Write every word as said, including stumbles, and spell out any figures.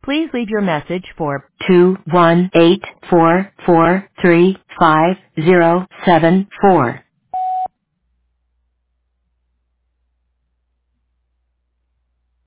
Please leave your message for two one eight four four three five zero seven four.